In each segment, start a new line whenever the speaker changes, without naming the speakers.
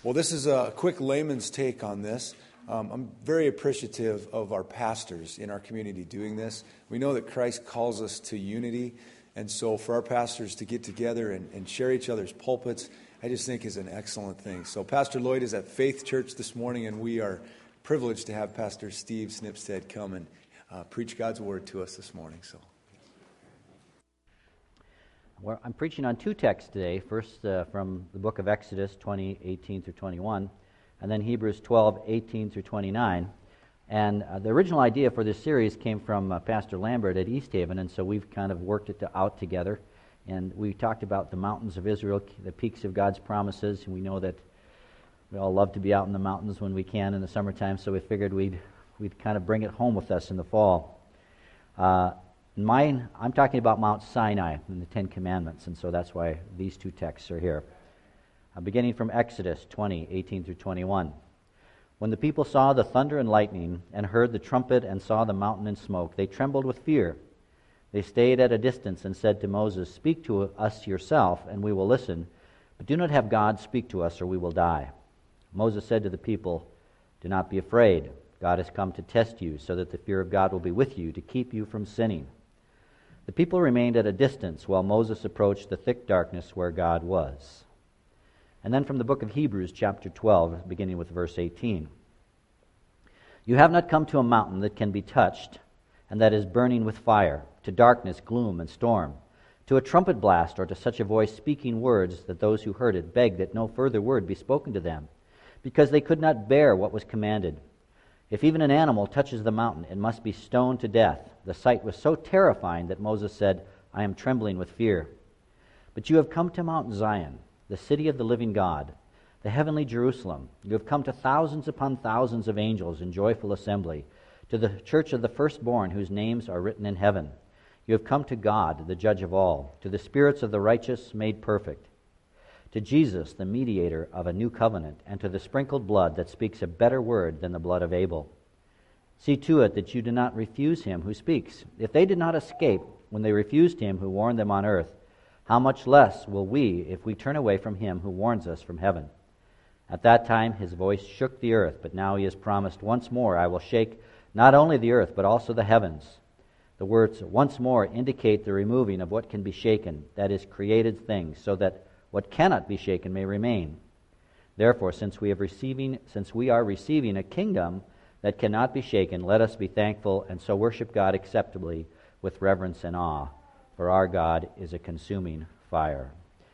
Well, this is a quick layman's take on this. I'm very appreciative of our pastors in our community doing this. We know that Christ calls us to unity, and so for our pastors to get together and share each other's pulpits, I just think is an excellent thing. So Pastor Lloyd is at Faith Church this morning, and we are privileged to have Pastor Steve Snipstead come and preach God's Word to us this morning. So,
well, I'm preaching on two texts today. First, from the book of Exodus 20:18 through 21, and then Hebrews 12:18 through 29. And the original idea for this series came from Pastor Lambert at East Haven, and so we've kind of worked it out together. And we talked about the mountains of Israel, the peaks of God's promises, and we know that we all love to be out in the mountains when we can in the summertime, so we figured we'd kind of bring it home with us in the fall. I'm talking about Mount Sinai and the Ten Commandments, and so that's why these two texts are here. Beginning from Exodus 20:18 through 21. When the people saw the thunder and lightning and heard the trumpet and saw the mountain in smoke, they trembled with fear. They stayed at a distance and said to Moses, "Speak to us yourself, and we will listen, but do not have God speak to us, or we will die." Moses said to the people, "Do not be afraid. God has come to test you, so that the fear of God will be with you, to keep you from sinning." The people remained at a distance while Moses approached the thick darkness where God was. And then from the book of Hebrews, chapter 12, beginning with verse 18. You have not come to a mountain that can be touched, and that is burning with fire, to darkness, gloom, and storm, to a trumpet blast, or to such a voice speaking words that those who heard it begged that no further word be spoken to them, because they could not bear what was commanded. If even an animal touches the mountain, it must be stoned to death. The sight was so terrifying that Moses said, "I am trembling with fear." But you have come to Mount Zion, the city of the living God, the heavenly Jerusalem. You have come to thousands upon thousands of angels in joyful assembly, to the church of the firstborn whose names are written in heaven. You have come to God, the judge of all, to the spirits of the righteous made perfect, to Jesus, the mediator of a new covenant, and to the sprinkled blood that speaks a better word than the blood of Abel. See to it that you do not refuse him who speaks. If they did not escape when they refused him who warned them on earth, how much less will we if we turn away from him who warns us from heaven? At that time his voice shook the earth, but now he has promised, "Once more I will shake not only the earth, but also the heavens." The words "once more" indicate the removing of what can be shaken, that is, created things, so that what cannot be shaken may remain. Therefore, since we are receiving a kingdom that cannot be shaken, let us be thankful and so worship God acceptably with reverence and awe, for our God is a consuming fire.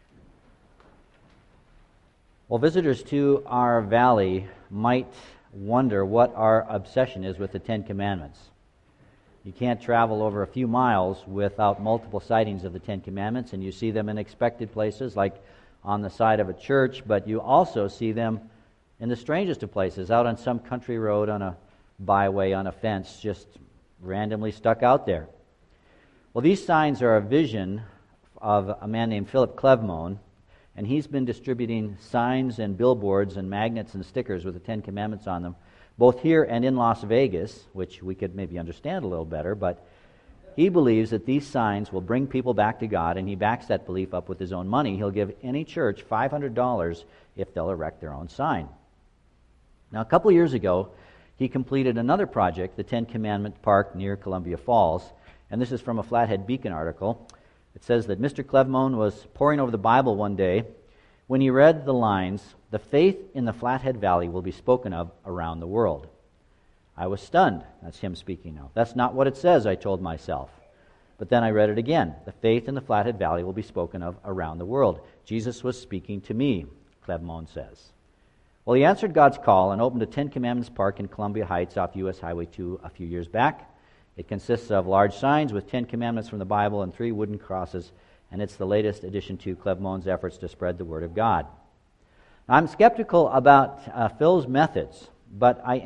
Well, visitors to our valley might wonder what our obsession is with the Ten Commandments. You can't travel over a few miles without multiple sightings of the Ten Commandments, and you see them in expected places like on the side of a church, but you also see them in the strangest of places, out on some country road, on a byway, on a fence, just randomly stuck out there. Well, these signs are a vision of a man named Philip Clevmone, and he's been distributing signs and billboards and magnets and stickers with the Ten Commandments on them, both here and in Las Vegas, which we could maybe understand a little better, but he believes that these signs will bring people back to God, and he backs that belief up with his own money. He'll give any church $500 if they'll erect their own sign. Now, a couple years ago, he completed another project, the Ten Commandment Park near Columbia Falls, and this is from a Flathead Beacon article. It says that Mr. Clevmone was poring over the Bible one day when he read the lines, "The faith in the Flathead Valley will be spoken of around the world." I was stunned. That's him speaking now. "That's not what it says," I told myself. But then I read it again. "The faith in the Flathead Valley will be spoken of around the world." Jesus was speaking to me, Clevmone says. Well, he answered God's call and opened a Ten Commandments Park in Columbia Heights off U.S. Highway 2 a few years back. It consists of large signs with 10 commandments from the Bible and 3 wooden crosses, and it's the latest addition to Clevmone's efforts to spread the Word of God. Now, I'm skeptical about Phil's methods, but I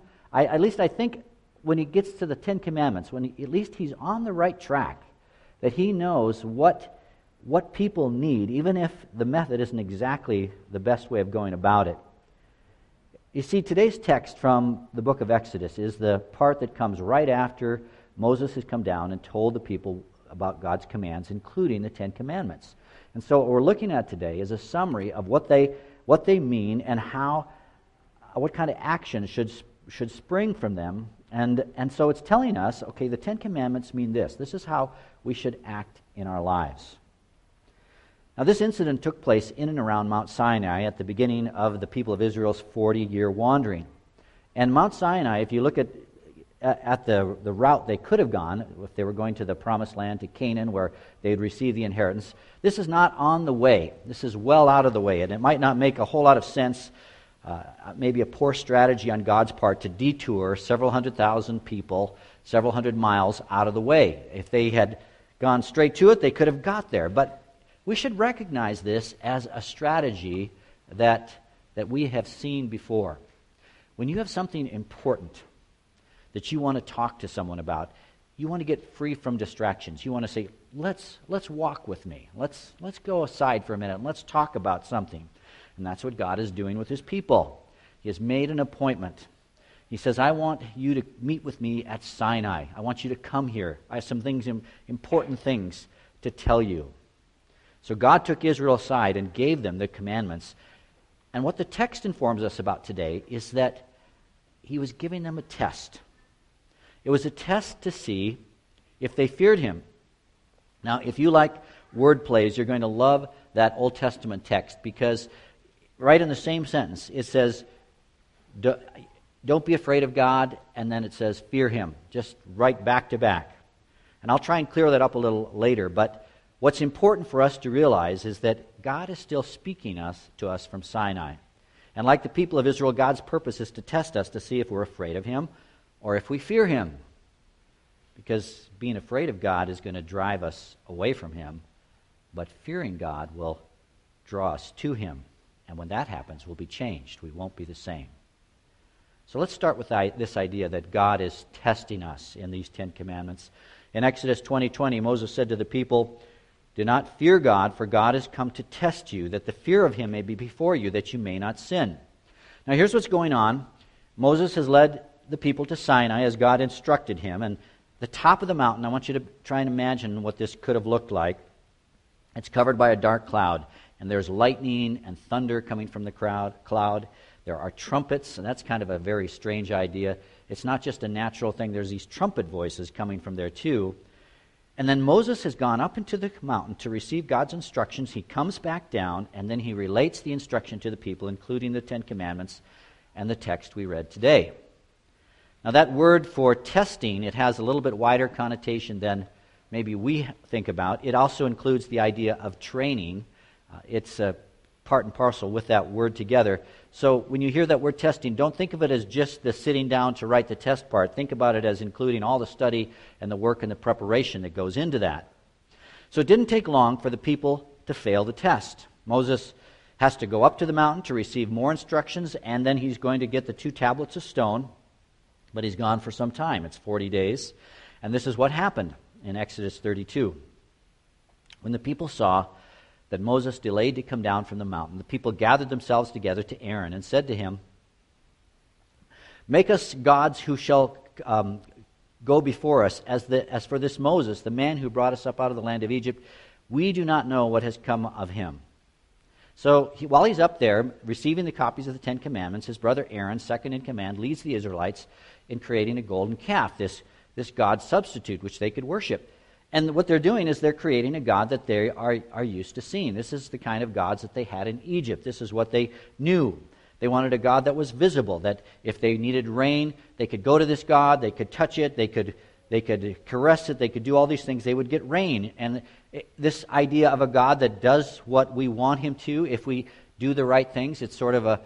think when he gets to the 10 Commandments, at least he's on the right track, that he knows what people need, even if the method isn't exactly the best way of going about it. You see, today's text from the book of Exodus is the part that comes right after Moses has come down and told the people about God's commands, including the Ten Commandments. And so what we're looking at today is a summary of what they what they mean and what kind of action should spring from them. And so it's telling us, okay, the Ten Commandments mean this. This is how we should act in our lives. Now, this incident took place in and around Mount Sinai at the beginning of the people of Israel's 40-year wandering. And Mount Sinai, if you look at the route they could have gone, if they were going to the Promised Land, to Canaan, where they would receive the inheritance, this is not on the way. This is well out of the way, and it might not make a whole lot of sense, maybe a poor strategy on God's part, to detour several 100,000 people, several hundred miles out of the way. If they had gone straight to it, they could have got there. But we should recognize this as a strategy that we have seen before. When you have something important that you want to talk to someone about, you want to get free from distractions. You want to say, let's walk with me. Let's go aside for a minute and let's talk about something. And that's what God is doing with his people. He has made an appointment. He says, I want you to meet with me at Sinai. I want you to come here. I have some things, important things to tell you. So God took Israel aside and gave them the commandments. And what the text informs us about today is that he was giving them a test. It was a test to see if they feared him. Now, if you like word plays, you're going to love that Old Testament text, because right in the same sentence, it says, don't be afraid of God, and then it says, fear him, just right back to back. And I'll try and clear that up a little later, but what's important for us to realize is that God is still speaking to us from Sinai. And like the people of Israel, God's purpose is to test us to see if we're afraid of him or if we fear him. Because being afraid of God is going to drive us away from him, but fearing God will draw us to him. And when that happens, we'll be changed. We won't be the same. So let's start with this idea that God is testing us in these 10 commandments. In Exodus 20:20, Moses said to the people, do not fear God, for God has come to test you, that the fear of him may be before you, that you may not sin. Now here's what's going on. Moses has led the people to Sinai as God instructed him. And the top of the mountain, I want you to try and imagine what this could have looked like. It's covered by a dark cloud, and there's lightning and thunder coming from the cloud. There are trumpets, and that's kind of a very strange idea. It's not just a natural thing. There's these trumpet voices coming from there too. And then Moses has gone up into the mountain to receive God's instructions. He comes back down, and then he relates the instruction to the people, including the 10 Commandments and the text we read today. Now that word for testing, it has a little bit wider connotation than maybe we think about. It also includes the idea of training. It's part and parcel with that word together. So when you hear that word testing, don't think of it as just the sitting down to write the test part. Think about it as including all the study and the work and the preparation that goes into that. So it didn't take long for the people to fail the test. Moses has to go up to the mountain to receive more instructions, and then he's going to get the 2 tablets of stone, but he's gone for some time. It's 40 days. And this is what happened in Exodus 32. When the people saw that Moses delayed to come down from the mountain, the people gathered themselves together to Aaron and said to him, make us gods who shall go before us. As for this Moses, the man who brought us up out of the land of Egypt, we do not know what has come of him. So while he's up there receiving the copies of the 10 Commandments, his brother Aaron, second in command, leads the Israelites in creating a golden calf, this God substitute which they could worship. And what they're doing is they're creating a God that they are used to seeing. This is the kind of gods that they had in Egypt. This is what they knew. They wanted a God that was visible, that if they needed rain, they could go to this God, they could touch it, they could caress it, they could do all these things, they would get rain. And this idea of a God that does what we want him to, if we do the right things, it's sort of a,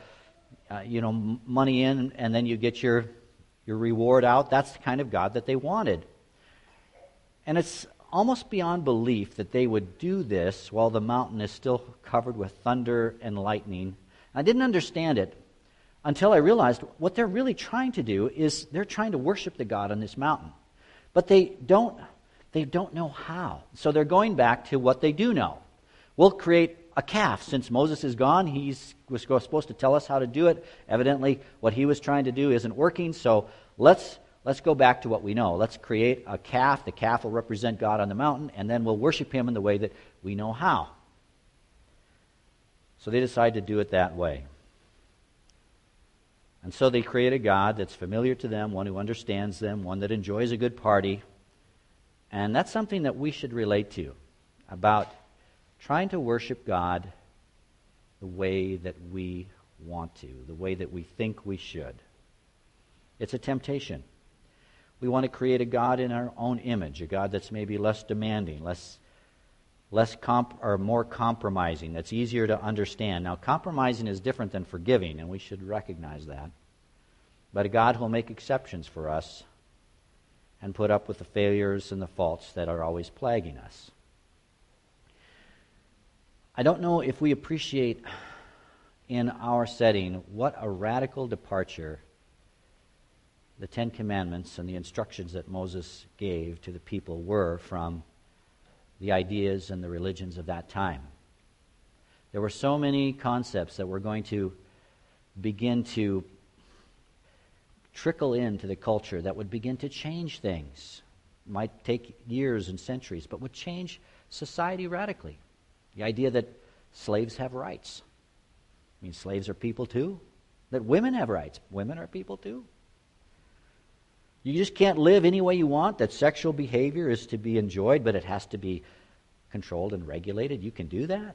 money in and then you get your reward out. That's the kind of God that they wanted. And it's almost beyond belief that they would do this while the mountain is still covered with thunder and lightning. I didn't understand it until I realized what they're really trying to do is they're trying to worship the God on this mountain. But they don't know how. So they're going back to what they do know. We'll create a calf. Since Moses is gone, he was supposed to tell us how to do it. Evidently, what he was trying to do isn't working, so let's go back to what we know. Let's create a calf. The calf will represent God on the mountain, and then we'll worship him in the way that we know how. So they decide to do it that way. And so they create a God that's familiar to them, one who understands them, one that enjoys a good party. And that's something that we should relate to, about trying to worship God the way that we want to, the way that we think we should. It's a temptation. We want to create a God in our own image, a God that's maybe less demanding, more compromising, that's easier to understand. Now, compromising is different than forgiving, and we should recognize that. But a God who will make exceptions for us and put up with the failures and the faults that are always plaguing us. I don't know if we appreciate in our setting what a radical departure the Ten Commandments and the instructions that Moses gave to the people were from the ideas and the religions of that time. There were so many concepts that were going to begin to trickle into the culture that would begin to change things. It might take years and centuries, but would change society radically. The idea that slaves have rights. I mean, slaves are people too. That women have rights. Women are people too. You just can't live any way you want, that sexual behavior is to be enjoyed, but it has to be controlled and regulated. You can do that.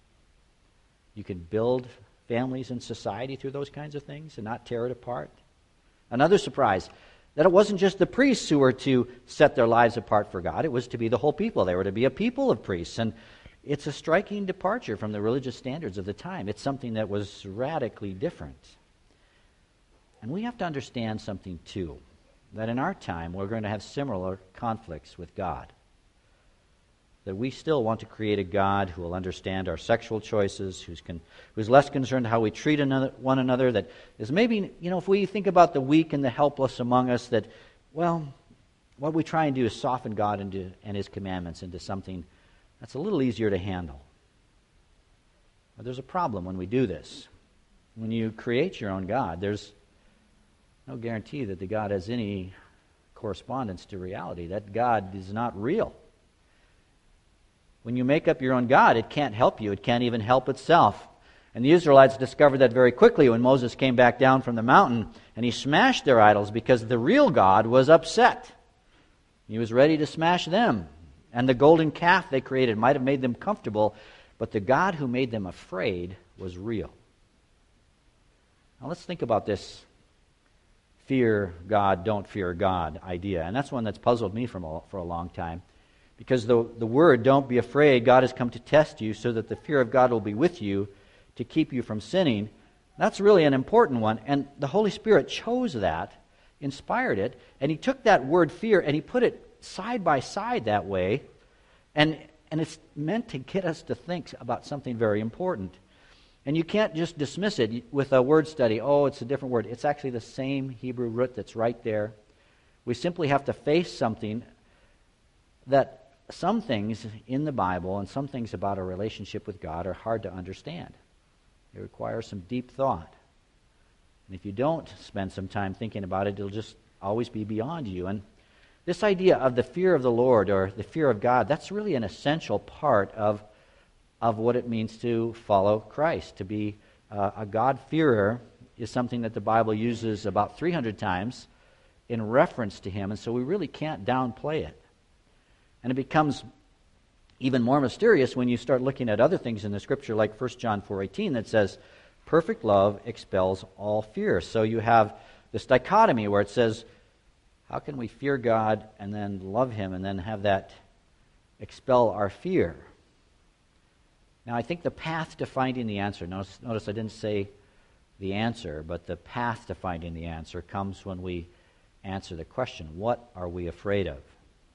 You can build families and society through those kinds of things and not tear it apart. Another surprise, that it wasn't just the priests who were to set their lives apart for God. It was to be the whole people. They were to be a people of priests. And it's a striking departure from the religious standards of the time. It's something that was radically different. And we have to understand something too, that in our time we're going to have similar conflicts with God. That we still want to create a God who will understand our sexual choices, who's less concerned how we treat one another, that is maybe, if we think about the weak and the helpless among us, that, well, what we try and do is soften God and His commandments into something that's a little easier to handle. But there's a problem when we do this. When you create your own God, there's no guarantee that the God has any correspondence to reality. That God is not real. When you make up your own God, it can't help you. It can't even help itself. And the Israelites discovered that very quickly when Moses came back down from the mountain and he smashed their idols because the real God was upset. He was ready to smash them. And the golden calf they created might have made them comfortable, but the God who made them afraid was real. Now let's think about this fear God, don't fear God idea. And that's one that's puzzled me for a long time. Because the word, don't be afraid, God has come to test you so that the fear of God will be with you to keep you from sinning. That's really an important one. And the Holy Spirit chose that, inspired it, and He took that word fear and He put it side by side that way. And it's meant to get us to think about something very important. And you can't just dismiss it with a word study. Oh, it's a different word. It's actually the same Hebrew root that's right there. We simply have to face something that some things in the Bible and some things about our relationship with God are hard to understand. It requires some deep thought. And if you don't spend some time thinking about it, it'll just always be beyond you. And this idea of the fear of the Lord or the fear of God, that's really an essential part of what it means to follow Christ. To be a God-fearer is something that the Bible uses about 300 times in reference to Him, and so we really can't downplay it. And it becomes even more mysterious when you start looking at other things in the Scripture, like 1 John 4:18 that says, perfect love expels all fear. So you have this dichotomy where it says, how can we fear God and then love Him and then have that expel our fear? Now I think the path to finding the answer, notice I didn't say the answer, but the path to finding the answer comes when we answer the question, what are we afraid of?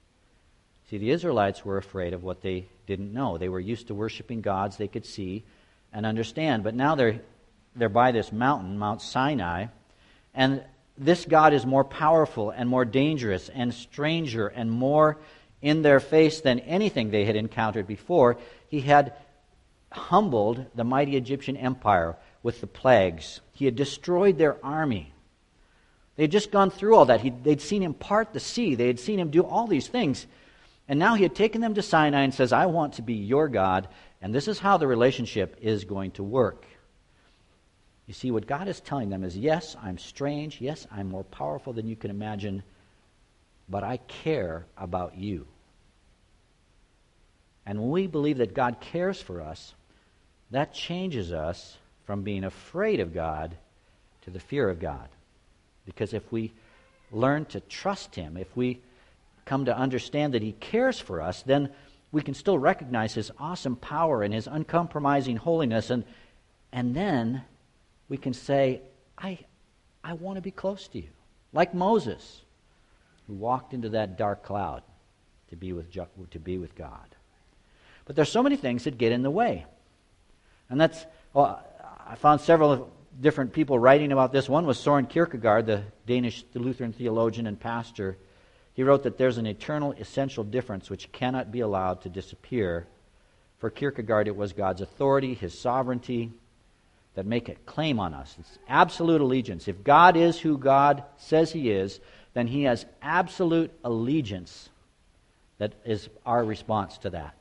See, the Israelites were afraid of what they didn't know. They were used to worshiping gods they could see and understand. But now they're by this mountain, Mount Sinai, and this God is more powerful and more dangerous and stranger and more in their face than anything they had encountered before. He had humbled the mighty Egyptian empire with the plagues. He had destroyed their army. They had just gone through all that. They'd seen Him part the sea. They had seen Him do all these things. And now He had taken them to Sinai and says, I want to be your God, And this is how the relationship is going to work. You see, what God is telling them is, yes, I'm strange. Yes, I'm more powerful than you can imagine. But I care about you. And when we believe that God cares for us, that changes us from being afraid of God to the fear of God. Because if we learn to trust Him, if we come to understand that He cares for us, then we can still recognize His awesome power and His uncompromising holiness, and then we can say, I want to be close to you. Like Moses, who walked into that dark cloud to be with God. But there's so many things that get in the way. And I found several different people writing about this. One was Søren Kierkegaard, the Danish Lutheran theologian and pastor. He wrote that there's an eternal, essential difference which cannot be allowed to disappear. For Kierkegaard, it was God's authority, His sovereignty, that make a claim on us. It's absolute allegiance. If God is who God says He is, then He has absolute allegiance. That is our response to that.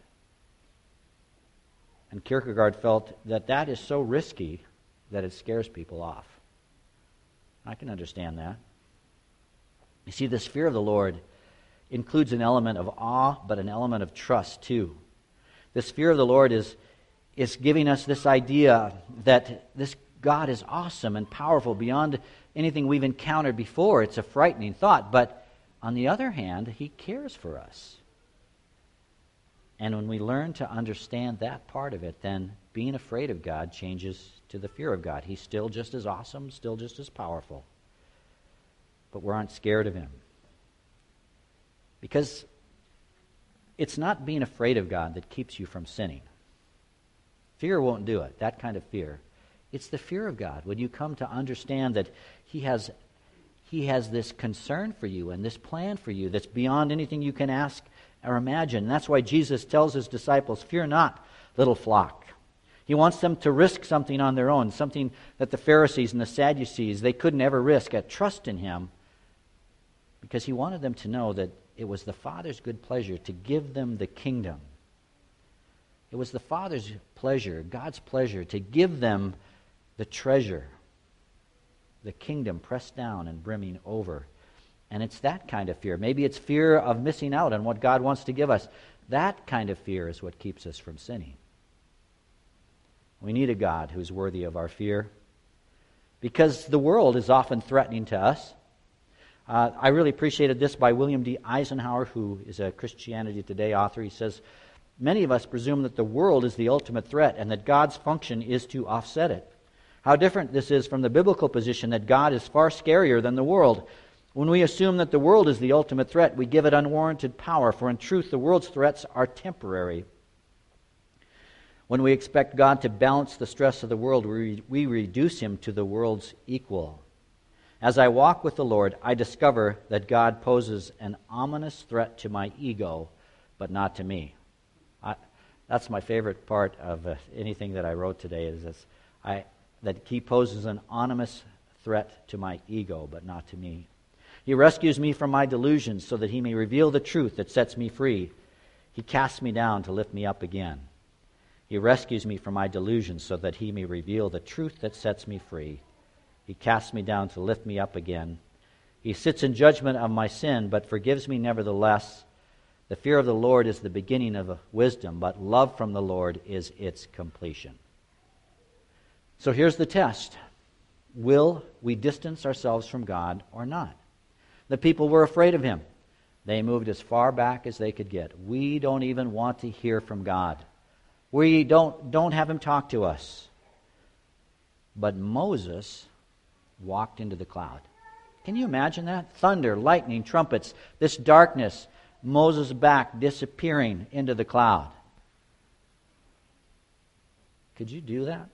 And Kierkegaard felt that is so risky that it scares people off. I can understand that. You see, this fear of the Lord includes an element of awe, but an element of trust too. This fear of the Lord is giving us this idea that this God is awesome and powerful beyond anything we've encountered before. It's a frightening thought, but on the other hand, He cares for us. And when we learn to understand that part of it, then being afraid of God changes to the fear of God. He's still just as awesome, still just as powerful. But we aren't scared of Him. Because it's not being afraid of God that keeps you from sinning. Fear won't do it, that kind of fear. It's the fear of God. When you come to understand that He has this concern for you and this plan for you that's beyond anything you can ask or imagine. And that's why Jesus tells His disciples, fear not, little flock. He wants them to risk something on their own, something that the Pharisees and the Sadducees, they couldn't ever risk, trust in Him, because He wanted them to know that it was the Father's good pleasure to give them the kingdom. It was the Father's pleasure, God's pleasure, to give them the treasure, the kingdom pressed down and brimming over. And it's that kind of fear. Maybe it's fear of missing out on what God wants to give us. That kind of fear is what keeps us from sinning. We need a God who's worthy of our fear, because the world is often threatening to us. I really appreciated this by William D. Eisenhower, who is a Christianity Today author. He says, many of us presume that the world is the ultimate threat and that God's function is to offset it. How different this is from the biblical position that God is far scarier than the world. When we assume that the world is the ultimate threat, we give it unwarranted power, for in truth the world's threats are temporary. When we expect God to balance the stress of the world, we reduce Him to the world's equal. As I walk with the Lord, I discover that God poses an ominous threat to my ego, but not to me. That's my favorite part of anything that I wrote today, is this, that He poses an ominous threat to my ego, but not to me. He rescues me from my delusions so that He may reveal the truth that sets me free. He casts me down to lift me up again. He rescues me from my delusions so that He may reveal the truth that sets me free. He casts me down to lift me up again. He sits in judgment of my sin, but forgives me nevertheless. The fear of the Lord is the beginning of wisdom, but love from the Lord is its completion. So here's the test. Will we distance ourselves from God or not? The people were afraid of Him. They moved as far back as they could get. We don't even want to hear from God. We don't have Him talk to us. But Moses walked into the cloud. Can you imagine that? Thunder, lightning, trumpets, this darkness, Moses' back disappearing into the cloud. Could you do that?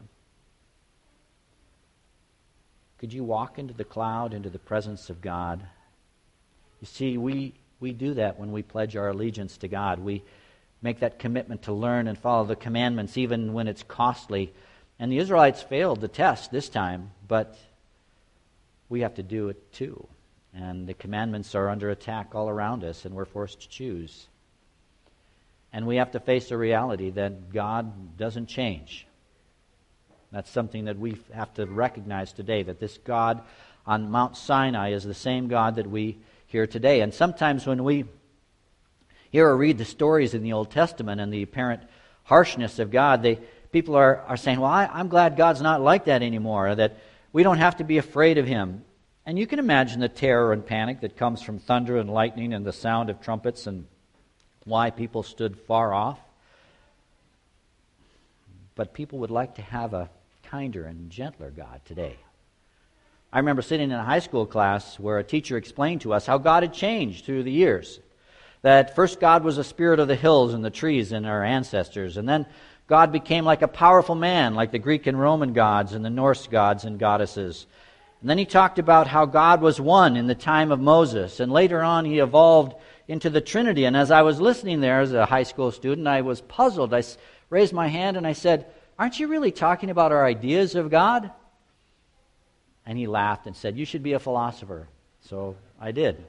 Could you walk into the cloud, into the presence of God? You see, we do that when we pledge our allegiance to God. We make that commitment to learn and follow the commandments even when it's costly. And the Israelites failed the test this time, but we have to do it too. And the commandments are under attack all around us, and we're forced to choose. And we have to face the reality that God doesn't change. That's something that we have to recognize today, that this God on Mount Sinai is the same God that we hear today. And sometimes when we hear or read the stories in the Old Testament and the apparent harshness of God, people are saying, well, I'm glad God's not like that anymore, that we don't have to be afraid of Him. And you can imagine the terror and panic that comes from thunder and lightning and the sound of trumpets and why people stood far off. But people would like to have a kinder and gentler God today. I remember sitting in a high school class where a teacher explained to us how God had changed through the years. That first God was a spirit of the hills and the trees and our ancestors, and then God became like a powerful man, like the Greek and Roman gods and the Norse gods and goddesses. And then he talked about how God was one in the time of Moses, and later on he evolved into the Trinity. And as I was listening there as a high school student, I was puzzled. I raised my hand and I said, aren't you really talking about our ideas of God? And he laughed and said, you should be a philosopher. So I did.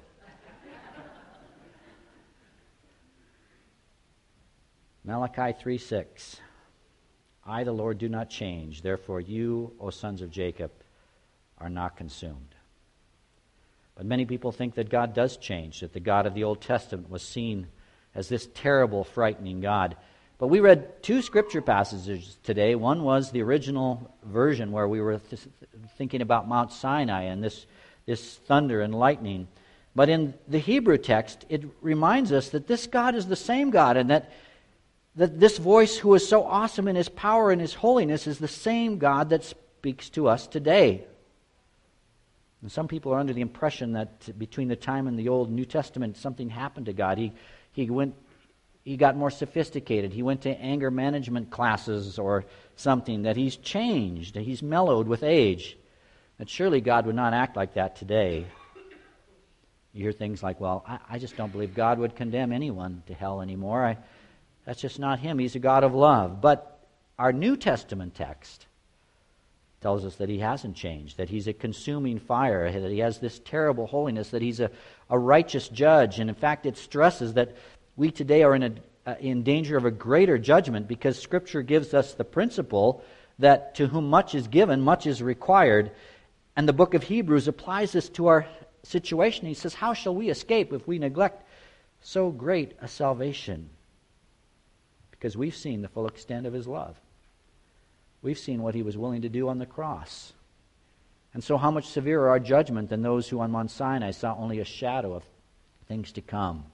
Malachi 3:6. I, the Lord, do not change. Therefore you, O sons of Jacob, are not consumed. But many people think that God does change, that the God of the Old Testament was seen as this terrible, frightening God. But we read two scripture passages today. One was the original version where we were thinking about Mount Sinai and this thunder and lightning. But in the Hebrew text, it reminds us that this God is the same God, and that this voice who is so awesome in His power and His holiness is the same God that speaks to us today. And some people are under the impression that between the time in the Old and New Testament, something happened to God. He got more sophisticated. He went to anger management classes or something, that He's changed, that He's mellowed with age. And surely God would not act like that today. You hear things like, well, I just don't believe God would condemn anyone to hell anymore. That's just not Him. He's a God of love. But our New Testament text tells us that He hasn't changed, that He's a consuming fire, that He has this terrible holiness, that He's a righteous judge. And in fact, it stresses that we today are in danger of a greater judgment, because Scripture gives us the principle that to whom much is given, much is required. And the book of Hebrews applies this to our situation. He says, how shall we escape if we neglect so great a salvation? Because we've seen the full extent of His love. We've seen what He was willing to do on the cross. And so how much severer our judgment than those who on Mount Sinai saw only a shadow of things to come.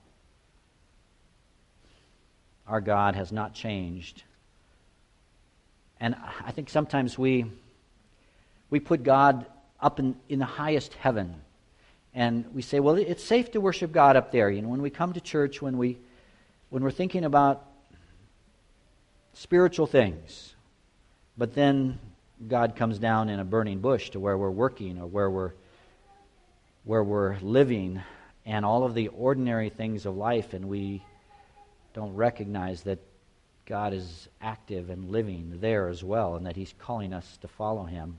Our God has not changed. And I think sometimes we put God up in the highest heaven. And we say, well, it's safe to worship God up there. You know, when we come to church, when we're thinking about spiritual things, but then God comes down in a burning bush to where we're working or where we're living, and all of the ordinary things of life, and we don't recognize that God is active and living there as well, and that He's calling us to follow Him.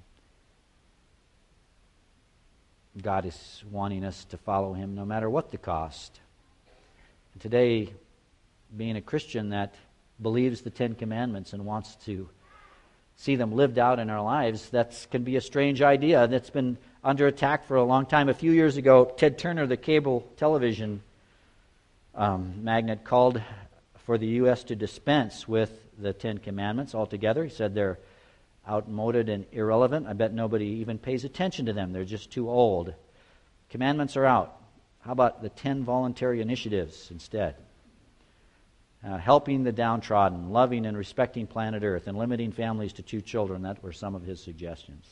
God is wanting us to follow Him no matter what the cost. And today, being a Christian that believes the Ten Commandments and wants to see them lived out in our lives, that can be a strange idea that's been under attack for a long time. A few years ago, Ted Turner, the cable television magnate, called for the U.S. to dispense with the Ten Commandments altogether. He said they're outmoded and irrelevant. I bet nobody even pays attention to them. They're just too old. Commandments are out. How about the 10 voluntary initiatives instead? Helping the downtrodden, loving and respecting planet Earth, and limiting families to 2 children. That were some of his suggestions.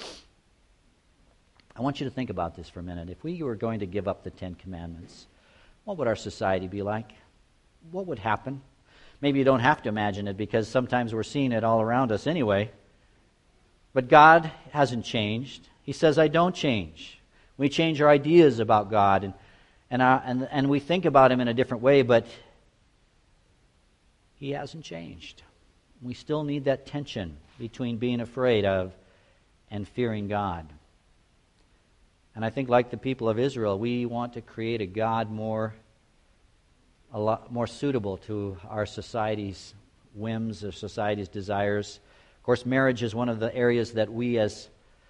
I want you to think about this for a minute. If we were going to give up the 10 Commandments, what would our society be like? What would happen? Maybe you don't have to imagine it, because sometimes we're seeing it all around us anyway. But God hasn't changed. He says, I don't change. We change our ideas about God, and we think about Him in a different way, but He hasn't changed. We still need that tension between being afraid of and fearing God. And I think, like the people of Israel, we want to create a God more a lot more suitable to our society's whims or society's desires. Of course, marriage is one of the areas that we as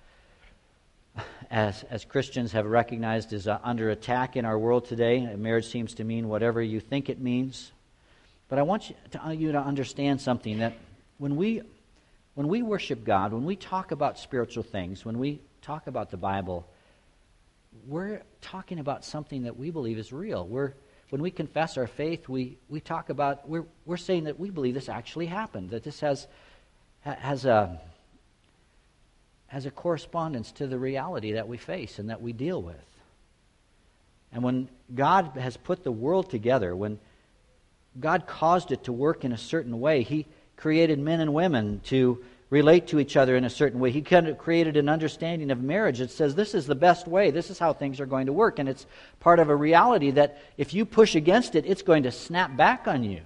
Christians have recognized is under attack in our world today. Marriage seems to mean whatever you think it means. But I want you to understand something, that when we worship God, when we talk about spiritual things, when we talk about the Bible, we're talking about something that we believe is real. When we confess our faith, we talk about, we're saying that we believe this actually happened, that this has a correspondence to the reality that we face and that we deal with. And when God has put the world together, when God caused it to work in a certain way, He created men and women to relate to each other in a certain way. He kind of created an understanding of marriage. It says this is the best way. This is how things are going to work. And it's part of a reality that if you push against it, it's going to snap back on you.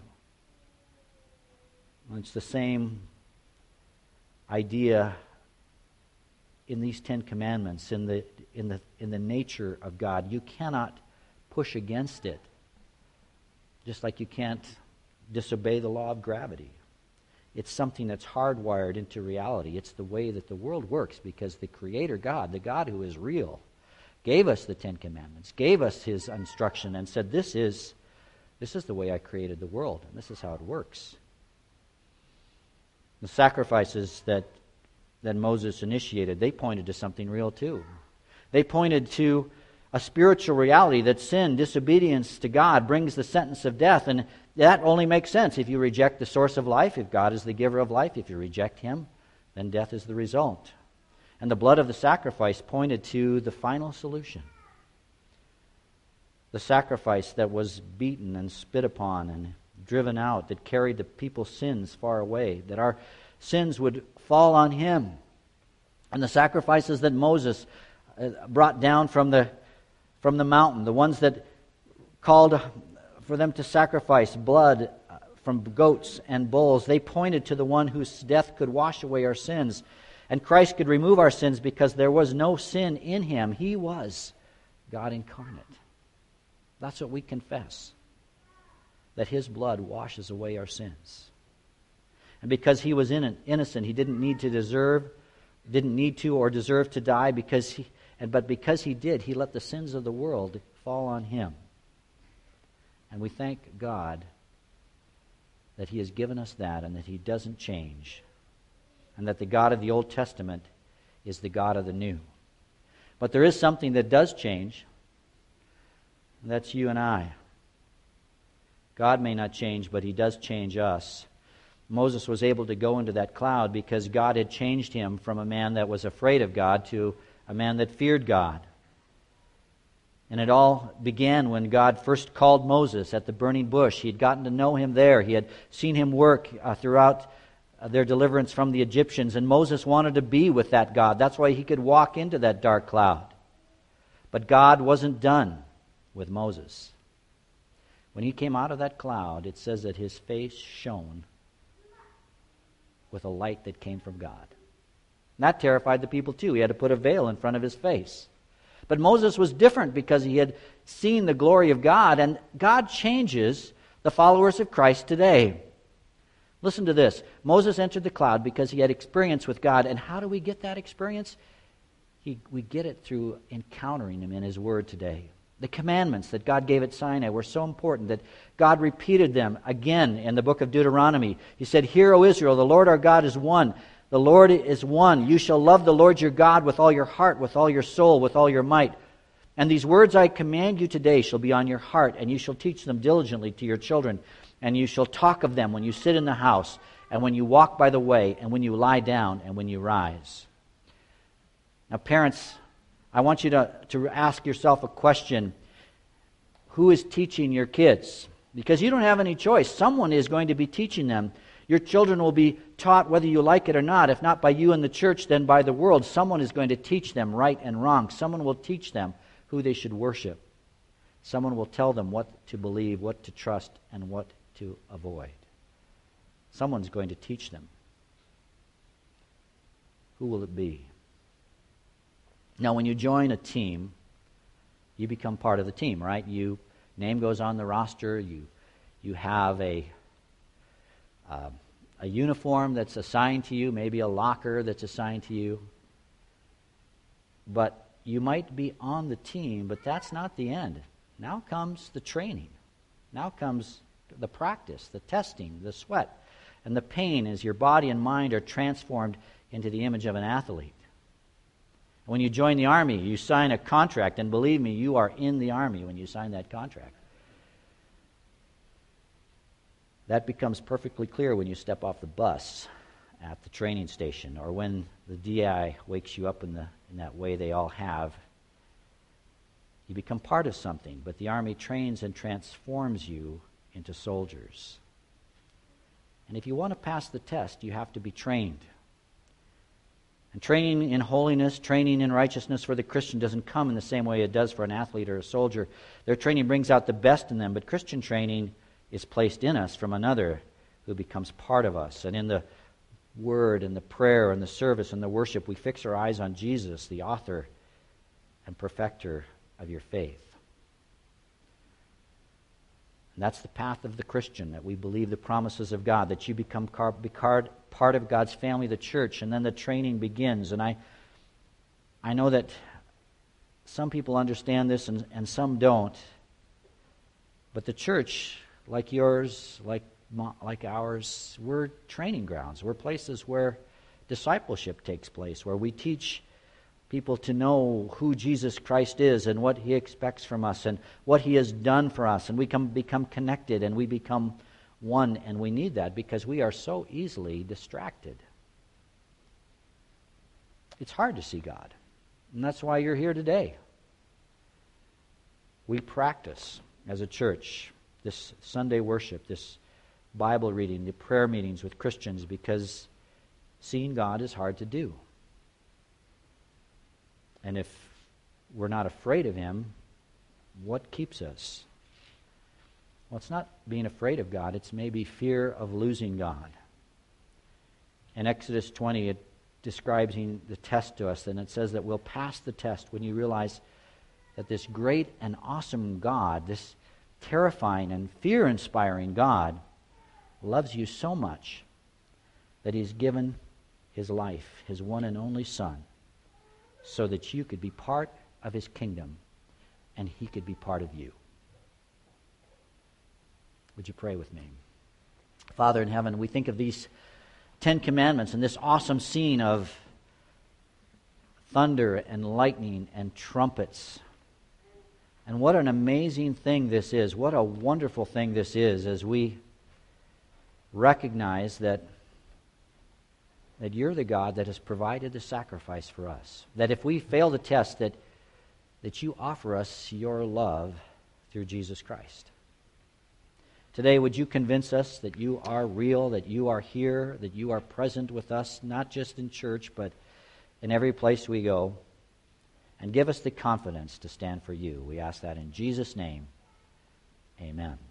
Well, it's the same idea in these 10 Commandments, in the nature of God. You cannot push against it, just like you can't disobey the law of gravity. It's something that's hardwired into reality. It's the way that the world works, because the Creator God, the God who is real, gave us the 10 Commandments, gave us His instruction, and said, this is the way I created the world, and this is how it works. The sacrifices that Moses initiated, they pointed to something real too. They pointed to a spiritual reality that sin, disobedience to God, brings the sentence of death, and that only makes sense if you reject the source of life. If God is the giver of life, if you reject Him, then death is the result. And the blood of the sacrifice pointed to the final solution. The sacrifice that was beaten and spit upon and driven out, that carried the people's sins far away, that our sins would fall on Him. And the sacrifices that Moses brought down from the mountain, the ones that called for them to sacrifice blood from goats and bulls, they pointed to the one whose death could wash away our sins. And Christ could remove our sins because there was no sin in Him. He was God incarnate. That's what we confess, that His blood washes away our sins. And because He was innocent, He didn't need to or deserve to die, but because He did, He let the sins of the world fall on Him. And we thank God that He has given us that, and that He doesn't change, and that the God of the Old Testament is the God of the New. But there is something that does change, and that's you and I. God may not change, but He does change us. Moses was able to go into that cloud because God had changed him from a man that was afraid of God to a man that feared God. And it all began when God first called Moses at the burning bush. He had gotten to know him there. He had seen him work throughout their deliverance from the Egyptians. And Moses wanted to be with that God. That's why he could walk into that dark cloud. But God wasn't done with Moses. When he came out of that cloud, it says that his face shone with a light that came from God. And that terrified the people too. He had to put a veil in front of his face. But Moses was different because he had seen the glory of God, and God changes the followers of Christ today. Listen to this. Moses entered the cloud because he had experience with God. And how do we get that experience? We get it through encountering Him in His Word today. The commandments that God gave at Sinai were so important that God repeated them again in the book of Deuteronomy. He said, "Hear, O Israel, the Lord our God is one. The Lord is one. You shall love the Lord your God with all your heart, with all your soul, with all your might. And these words I command you today shall be on your heart, and you shall teach them diligently to your children. And you shall talk of them when you sit in the house, and when you walk by the way, and when you lie down, and when you rise." Now, parents, I want you to ask yourself a question. Who is teaching your kids? Because you don't have any choice. Someone is going to be teaching them. Your children will be taught whether you like it or not. If not by you in the church, then by the world. Someone is going to teach them right and wrong. Someone will teach them who they should worship. Someone will tell them what to believe, what to trust, and what to avoid. Someone's going to teach them. Who will it be? Now, when you join a team, you become part of the team, right? Name goes on the roster. You You have a uniform that's assigned to you, maybe a locker that's assigned to you. But you might be on the team, but that's not the end. Now comes the training. Now comes the practice, the testing, the sweat, and the pain as your body and mind are transformed into the image of an athlete. When you join the Army, you sign a contract, and believe me, you are in the Army when you sign that contract. That becomes perfectly clear when you step off the bus at the training station, or when the DI wakes you up in that way they all have. You become part of something, but the Army trains and transforms you into soldiers. And if you want to pass the test, you have to be trained. And training in holiness, training in righteousness for the Christian doesn't come in the same way it does for an athlete or a soldier. Their training brings out the best in them, but Christian training is placed in us from another who becomes part of us. And in the word and the prayer and the service and the worship, we fix our eyes on Jesus, the author and perfecter of your faith. And that's the path of the Christian, that we believe the promises of God, that you become part of God's family, the church, and then the training begins. And I know that some people understand this and some don't. But the church, like yours, like ours, we're training grounds. We're places where discipleship takes place, where we teach people to know who Jesus Christ is and what He expects from us and what He has done for us. And we become connected and we become one. And we need that because we are so easily distracted. It's hard to see God. And that's why you're here today. We practice as a church this Sunday worship, this Bible reading, the prayer meetings with Christians, because seeing God is hard to do. And if we're not afraid of Him, what keeps us? Well, it's not being afraid of God, it's maybe fear of losing God. In Exodus 20, it describes the test to us, and it says that we'll pass the test when you realize that this great and awesome God, this terrifying and fear-inspiring God, loves you so much that He's given His life, His one and only Son, so that you could be part of His kingdom and He could be part of you. Would you pray with me? Father in heaven, we think of these 10 commandments and this awesome scene of thunder and lightning and trumpets. And what an amazing thing this is. What a wonderful thing this is as we recognize that you're the God that has provided the sacrifice for us. That if we fail the test, that you offer us your love through Jesus Christ. Today, would you convince us that you are real, that you are here, that you are present with us, not just in church, but in every place we go, and give us the confidence to stand for you. We ask that in Jesus' name. Amen.